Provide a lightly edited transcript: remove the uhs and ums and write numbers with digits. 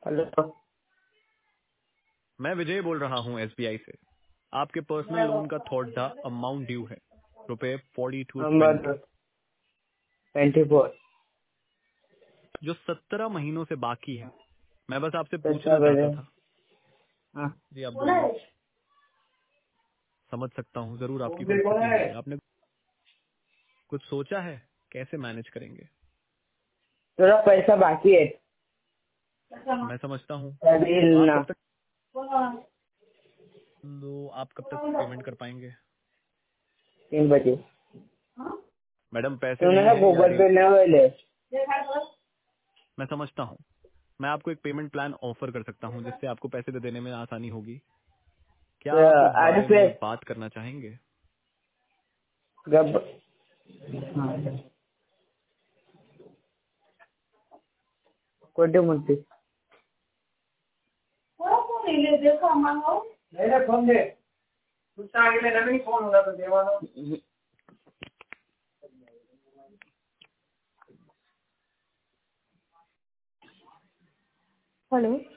Hello, मैं विजय बोल रहा हूँ एसबीआई से। आपके पर्सनल लोन का थोड़ा अमाउंट ड्यू है, रुपए 4220, नंबर 24। जो 17 महीनों से बाकी है। मैं बस आपसे कितना पूछना बजे? चाहता था। हाँ। जी आप बोलिए। समझ सकता हूँ जरूर आपकी परिस्थिति होगी। आपने कुछ सोचा है कैसे मैनेज करेंगे? थोड़ा पैसा बाकी है। मैं समझता हूँ। अभी तो ना। आप कब तक पेमेंट कर पाएंगे? 3 बजे। मैडम पैसे तुमने नहीं ना है या गूगल पे न ले। मैं समझता हूँ। मैं आपको एक पेमेंट प्लान ऑफर कर सकता हूँ जिससे आपको पैसे दे देने में आसानी होगी। क्या आप इस आज बारे पे में बात करना चाहेंगे? गब हाँ, कोटे मुंती मेरे फोन दे। कुछ आगे मेरा नहीं फोन होगा तो देवानो। हेलो।